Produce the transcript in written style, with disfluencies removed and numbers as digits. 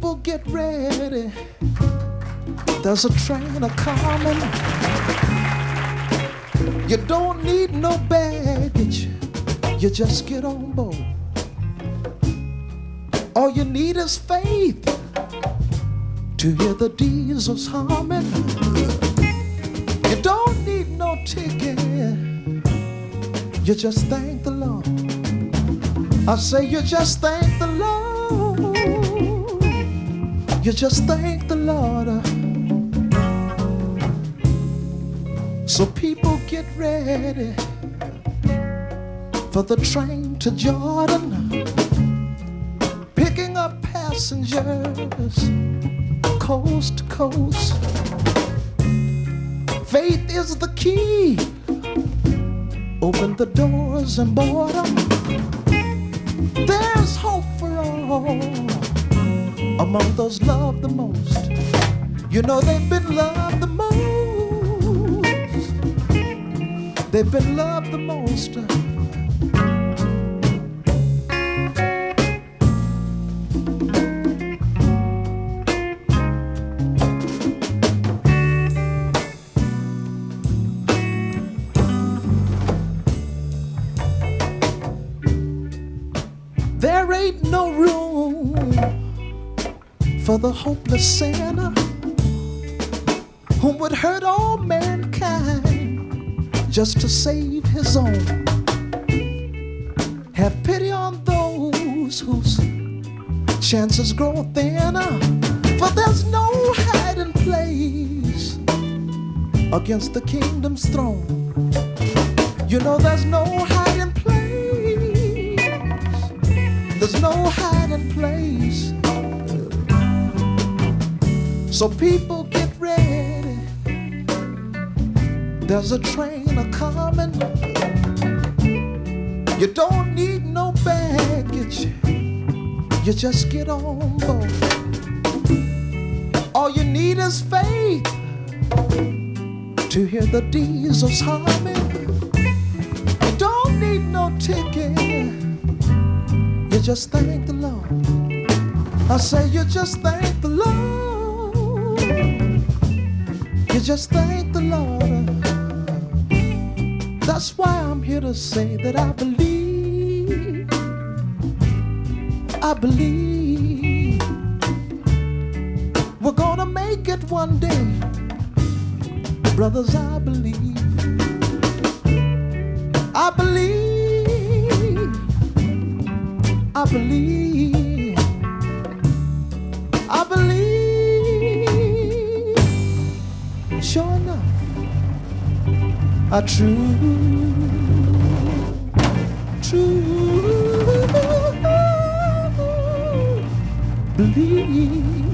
people get ready. There's a train a-coming. You don't need no baggage. You just get on board. All you need is faith to hear the diesels humming. You don't need no ticket. You just thank the Lord. I say you just thank the Lord. You just thank the Lord. So people get ready for the train to Jordan, picking up passengers coast to coast. Faith is the key. Open the doors and board them. There's hope for all among those loved the most. You know they've been loved the most. They've been loved the most. There ain't no room for the hopeless sinner who would hurt all mankind just to save his own. Have pity on those whose chances grow thinner, for there's no hiding place against the kingdom's throne. You know there's no hiding place. There's no hiding place. So people get ready. There's a train a-coming. You don't need no baggage. You just get on board. All you need is faith to hear the diesels humming. You don't need no ticket. You just thank the Lord. I say you just thank the Lord. You just thank the Lord. That's why I'm here to say that I believe. I believe we're gonna make it one day. Brothers, I believe. I believe. I believe. I believe. Sure enough, I true believe.